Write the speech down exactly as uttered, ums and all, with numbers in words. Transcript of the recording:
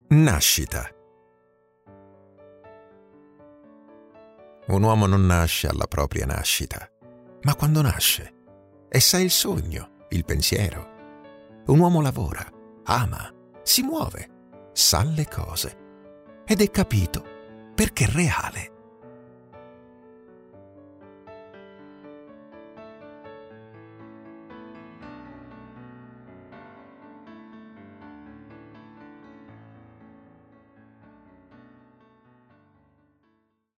Nascita. Un uomo non nasce alla propria nascita, ma quando nasce e sa il sogno, il pensiero. Un uomo lavora, ama, si muove, sa le cose ed è capito perché è reale.